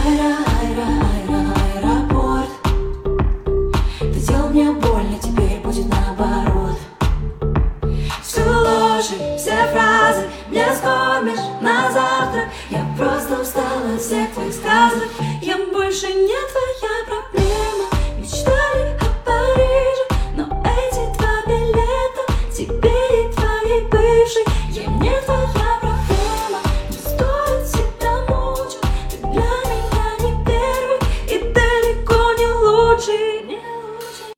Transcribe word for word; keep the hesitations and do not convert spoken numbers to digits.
Айра, айра, айра, аэропорт. Ты делал мне больно, теперь будет наоборот. Все ложи, все фразы мне скормишь на завтра. Я просто устала от всех твоих сказок. Я больше не твоя.